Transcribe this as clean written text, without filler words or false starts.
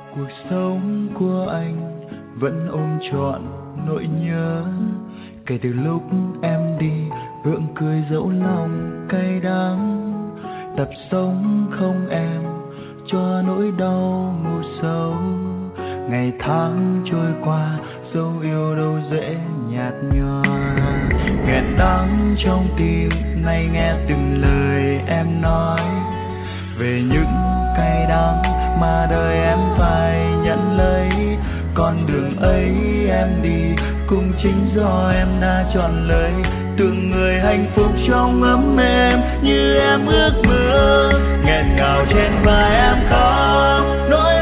Cuộc sống của anh vẫn ôm trọn nỗi nhớ, kể từ lúc em đi gượng cười dẫu lòng cay đắng. Tập sống không em cho nỗi đau ngủ sâu, ngày tháng trôi qua dấu yêu đâu dễ nhạt nhòa. Nghẹn đắng trong tim nay nghe từng lời em nói về những cay đắng mà đời em phải nhận lấy. Con đường ấy em đi cũng chính do em đã chọn lấy, từng người hạnh phúc trong ấm êm như em ước mơ. Nghẹn ngào trên vai em khóc nỗi